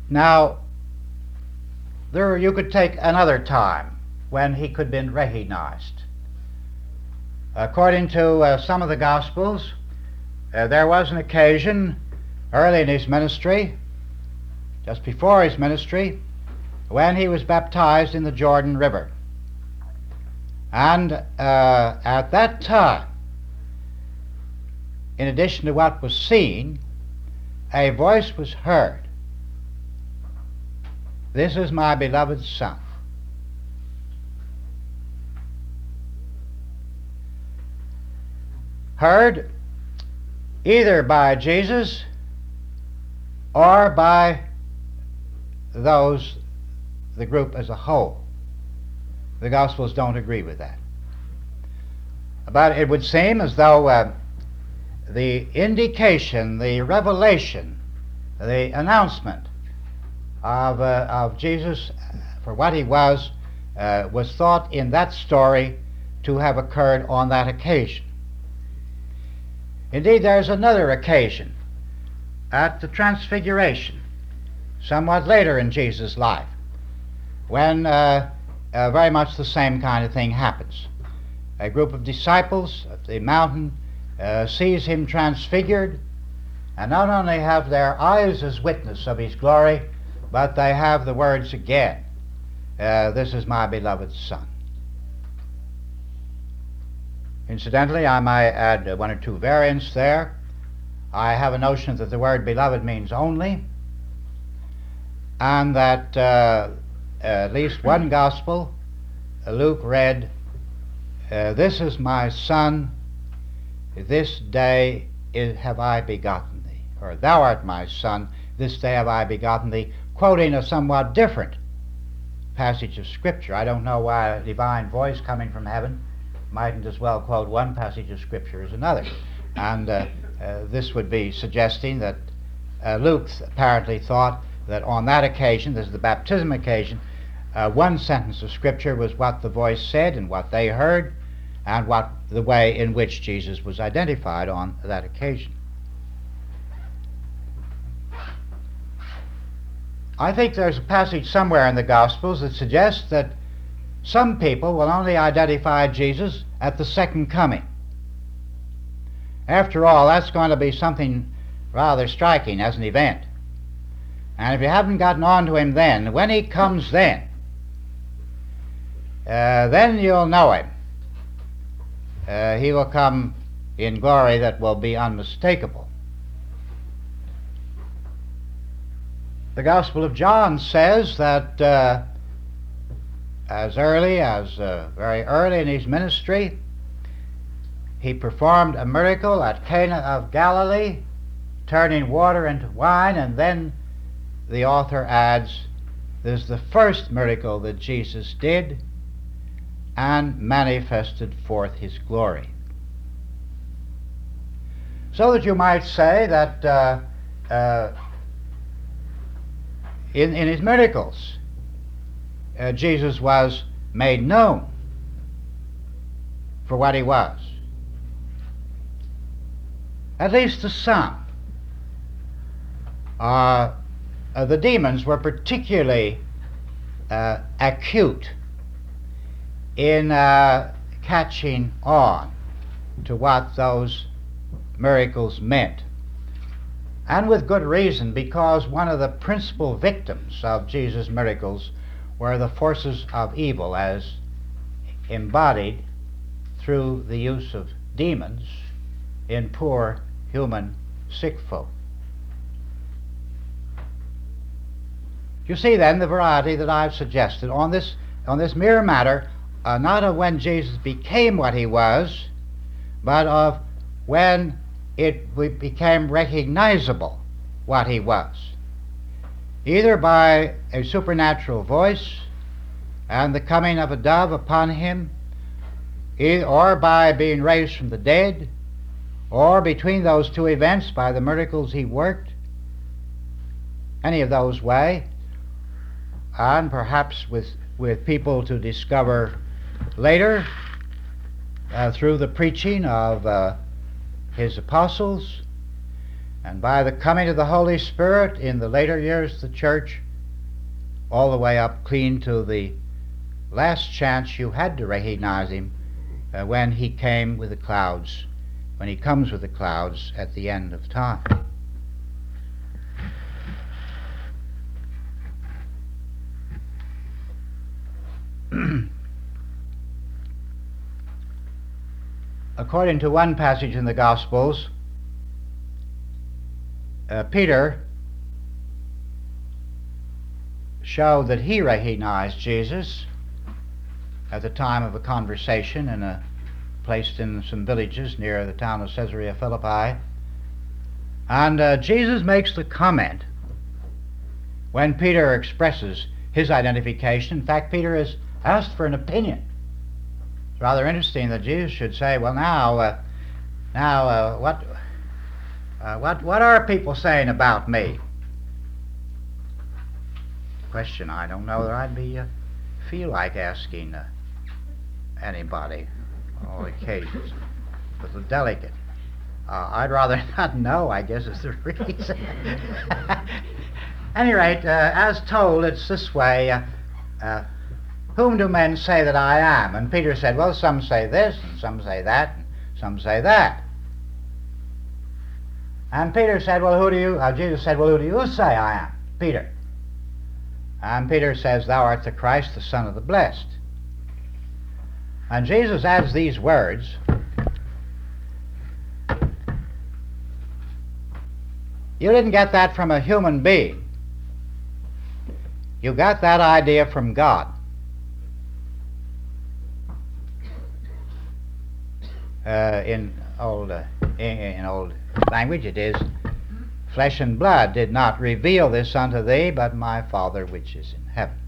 Now, you could take another time when he could have been recognized. According to some of the Gospels, there was an occasion early in his ministry, just before his ministry, when he was baptized in the Jordan River. And at that time, in addition to what was seen, a voice was heard. "This is my beloved Son." Heard either by Jesus or by the group as a whole. The Gospels don't agree with that. But it would seem as though the indication, the revelation, the announcement of Jesus for what he was thought in that story to have occurred on that occasion. Indeed, there's another occasion at the Transfiguration, somewhat later in Jesus' life, when very much the same kind of thing happens. A group of disciples at the mountain sees him transfigured, and not only have their eyes as witness of his glory, but they have the words again, "This is my beloved Son." Incidentally, I might add one or two variants there. I have a notion that the word beloved means only, and that at least one gospel, Luke read, "This is my Son, this day have I begotten thee," or "Thou art my Son, this day have I begotten thee," quoting a somewhat different passage of Scripture. I don't know why a divine voice coming from heaven mightn't as well quote one passage of Scripture as another. And this would be suggesting that Luke apparently thought that on that occasion, this is the baptism occasion, one sentence of Scripture was what the voice said and what they heard, and what the way in which Jesus was identified on that occasion. I think there's a passage somewhere in the Gospels that suggests that some people will only identify Jesus at the second coming. After all, that's going to be something rather striking as an event. And if you haven't gotten on to him then, when he comes then you'll know him. He will come in glory that will be unmistakable. The Gospel of John says that very early in his ministry, he performed a miracle at Cana of Galilee, turning water into wine, and then the author adds, this is the first miracle that Jesus did and manifested forth his glory. So that you might say that in his miracles, Jesus was made known for what he was, at least to some. The demons were particularly acute in catching on to what those miracles meant. And with good reason, because one of the principal victims of Jesus' miracles were the forces of evil as embodied through the use of demons in poor human sick folk. You see then the variety that I've suggested on this mere matter, not of when Jesus became what he was, but of when it became recognizable what he was, either by a supernatural voice and the coming of a dove upon him, or by being raised from the dead, or between those two events by the miracles he worked, any of those way, and perhaps with people to discover later through the preaching of his apostles, And by the coming of the Holy Spirit in the later years of the church, all the way up clean to the last chance you had to recognize him when he came with the clouds, when he comes with the clouds at the end of time. According to one passage in the Gospels, Peter showed that he recognized Jesus at the time of a conversation placed in some villages near the town of Caesarea Philippi. And Jesus makes the comment when Peter expresses his identification. In fact, Peter is asked for an opinion. It's rather interesting that Jesus should say, well, what are people saying about me? Question I don't know that I'd feel like asking anybody on all occasions. It's a little delicate. I'd rather not know, I guess is the reason. At any rate, as told, it's this way. Whom do men say that I am? And Peter said, well, some say this, and some say that, and some say that. And Peter said, well, Jesus said, well, who do you say I am? Peter. And Peter says, thou art the Christ, the Son of the Blessed. And Jesus adds these words, you didn't get that from a human being. You got that idea from God. In old language it is, flesh and blood did not reveal this unto thee, but my Father which is in heaven.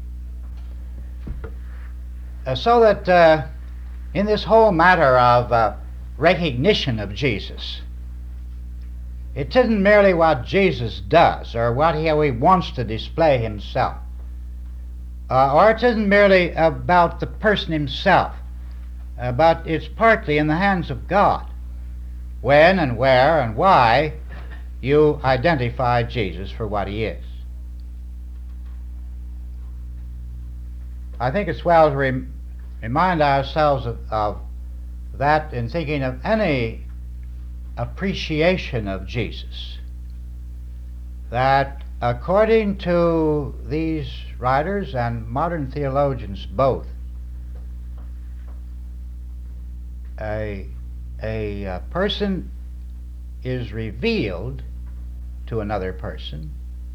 So that in this whole matter of recognition of Jesus, it isn't merely what Jesus does or how he wants to display himself, or it isn't merely about the person himself, but it's partly in the hands of God when and where and why you identify Jesus for what he is. I think it's well to remind ourselves of that in thinking of any appreciation of Jesus, that according to these writers and modern theologians both, a person is revealed to another person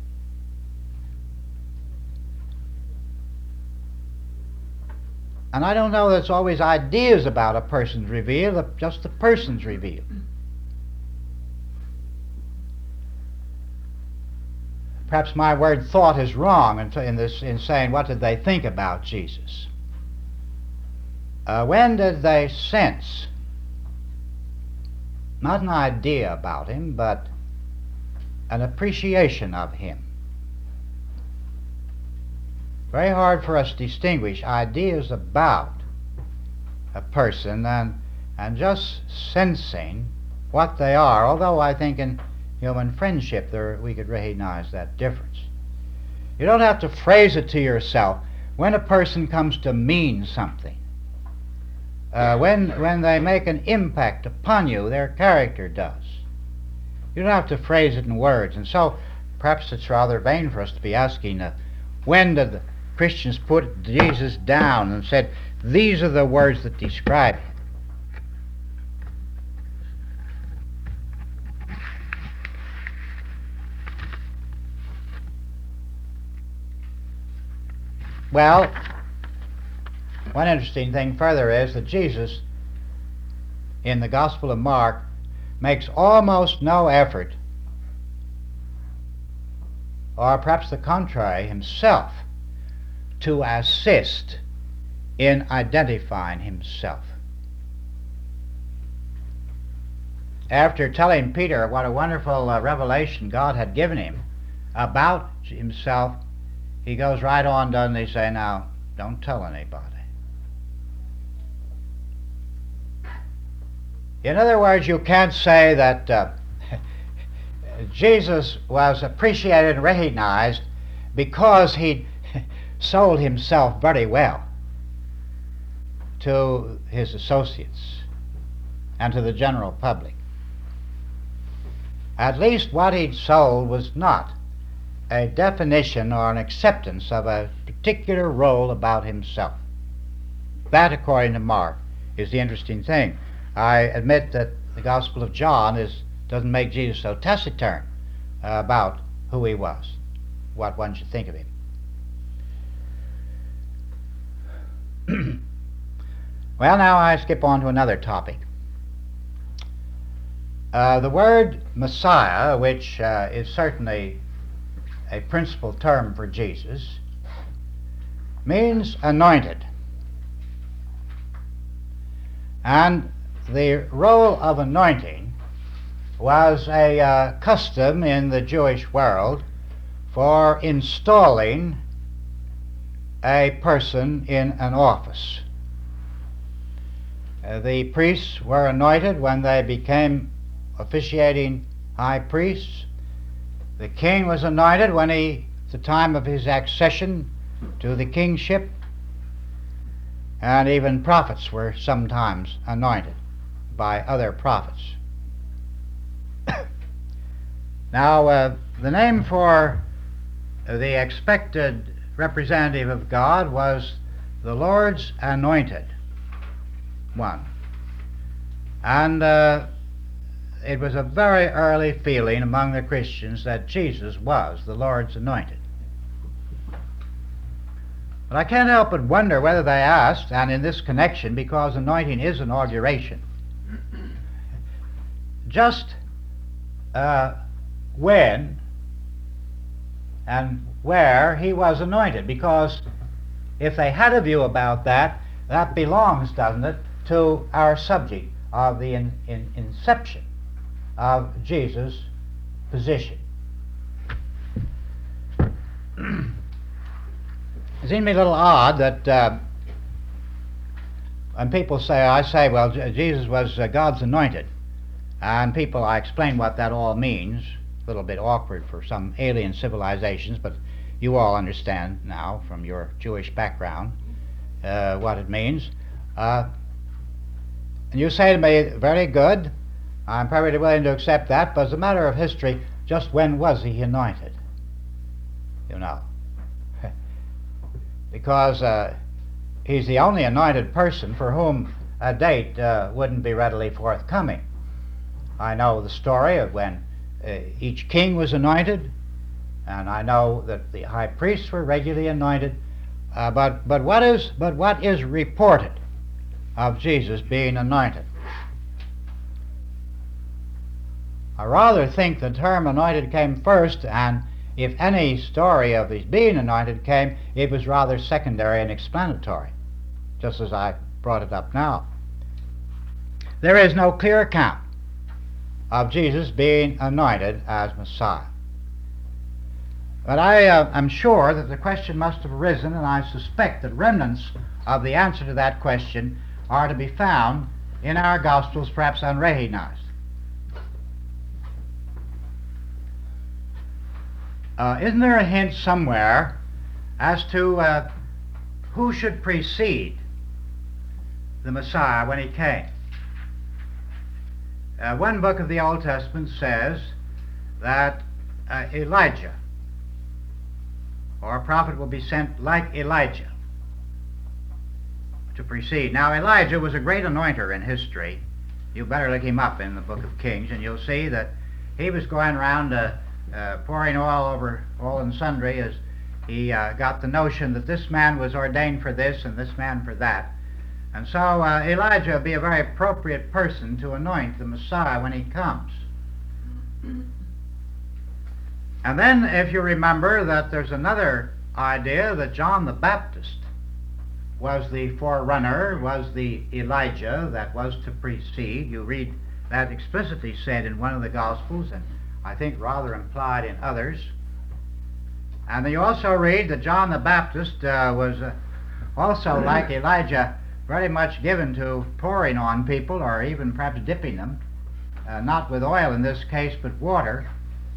and I don't know that it's always ideas about a person's revealed, just the person's revealed. Perhaps my word thought is wrong in saying what did they think about Jesus. When did they sense not an idea about him, but an appreciation of him? Very hard for us to distinguish ideas about a person and just sensing what they are, although I think in human friendship we could recognize that difference. You don't have to phrase it to yourself. When a person comes to mean something, when they make an impact upon you, their character does. You don't have to phrase it in words. And so perhaps it's rather vain for us to be asking, when did the Christians put Jesus down and said, these are the words that describe him? Well, one interesting thing further is that Jesus, in the Gospel of Mark, makes almost no effort, or perhaps the contrary, himself, to assist in identifying himself. After telling Peter what a wonderful revelation God had given him about himself, he goes right on, doesn't he, say, now, don't tell anybody. In other words, you can't say that Jesus was appreciated and recognized because he sold himself very well to his associates and to the general public. At least what he'd sold was not a definition or an acceptance of a particular role about himself. That, according to Mark, is the interesting thing. I admit that the Gospel of John doesn't make Jesus so taciturn about who he was, what one should think of him. Well, now I skip on to another topic. The word Messiah, which is certainly a principal term for Jesus, means anointed. And the role of anointing was a custom in the Jewish world for installing a person in an office. The priests were anointed when they became officiating high priests. The king was anointed when at the time of his accession to the kingship, and even prophets were sometimes anointed by other prophets. Now, the name for the expected representative of God was the Lord's Anointed One. And it was a very early feeling among the Christians that Jesus was the Lord's Anointed. But I can't help but wonder whether they asked, and in this connection, because anointing is inauguration, just when and where he was anointed. Because if they had a view about that, that belongs, doesn't it, to our subject of the inception of Jesus' position. It seems to me a little odd that when people say, well, Jesus was God's anointed, and I explain what that all means. A little bit awkward for some alien civilizations, but you all understand now from your Jewish background what it means. And you say to me, very good, I'm perfectly willing to accept that, but as a matter of history, just when was he anointed? You know. Because he's the only anointed person for whom a date wouldn't be readily forthcoming. I know the story of when each king was anointed, and I know that the high priests were regularly anointed, but what is reported of Jesus being anointed? I rather think the term anointed came first, and if any story of his being anointed came, it was rather secondary and explanatory, just as I brought it up now. There is no clear account of Jesus being anointed as Messiah. But I am sure that the question must have arisen, and I suspect that remnants of the answer to that question are to be found in our Gospels, perhaps unrecognized. Isn't there a hint somewhere as to who should precede the Messiah when he came? One book of the Old Testament says that Elijah, or a prophet, will be sent like Elijah to precede. Now, Elijah was a great anointer in history. You better look him up in the book of Kings, and you'll see that he was going around pouring oil over all and sundry as he got the notion that this man was ordained for this and this man for that. And so Elijah would be a very appropriate person to anoint the Messiah when he comes. And then, if you remember, that there's another idea that John the Baptist was the forerunner, was the Elijah that was to precede. You read that explicitly said in one of the Gospels, and I think rather implied in others. And then you also read that John the Baptist was also, like Elijah, very much given to pouring on people, or even perhaps dipping them, not with oil in this case, but water,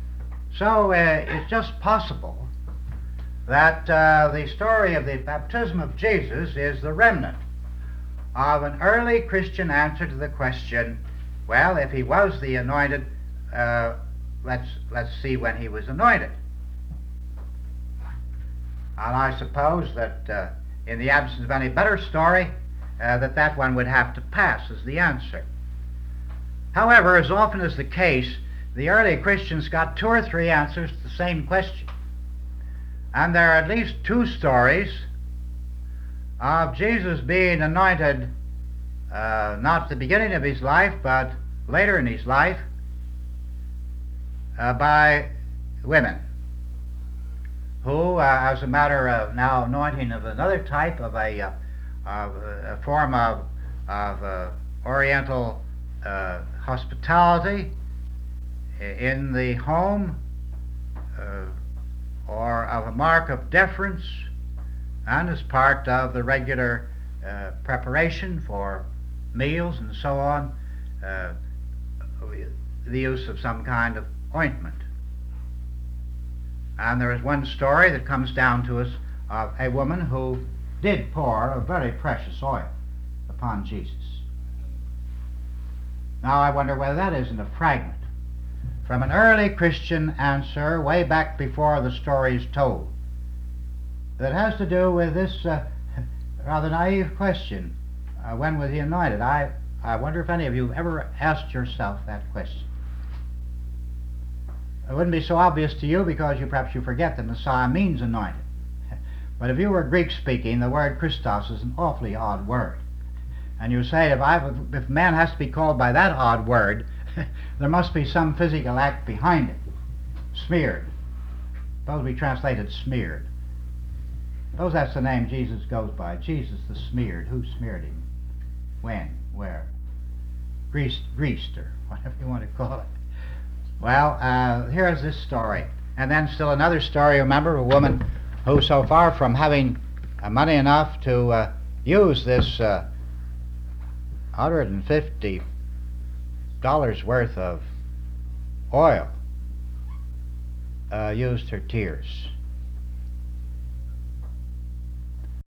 So it's just possible that the story of the baptism of Jesus is the remnant of an early Christian answer to the question, well, if he was the anointed, let's see when he was anointed. And I suppose that in the absence of any better story, that one would have to pass as the answer. However, as often is the case, the early Christians got 2 or 3 answers to the same question. And there are at least 2 stories of Jesus being anointed, not at the beginning of his life, but later in his life, by women who, as a matter of now anointing of another type of a form of Oriental hospitality in the home, or of a mark of deference, and as part of the regular preparation for meals and so on, the use of some kind of ointment. And there is one story that comes down to us of a woman who did pour a very precious oil upon Jesus. Now I wonder whether that isn't a fragment from an early Christian answer way back before the story is told that has to do with this rather naive question, when was he anointed? I wonder if any of you have ever asked yourself that question. It wouldn't be so obvious to you because perhaps you forget that Messiah means anointed. But if you were Greek speaking, the word Christos is an awfully odd word. And you say, if man has to be called by that odd word, there must be some physical act behind it. Smeared. Suppose we translated smeared. Suppose that's the name Jesus goes by. Jesus the smeared. Who smeared him? When? Where? Greased, or whatever you want to call it. Well, here's this story. And then still another story, remember, a woman who, so far from having money enough to use this $150 worth of oil, used her tears.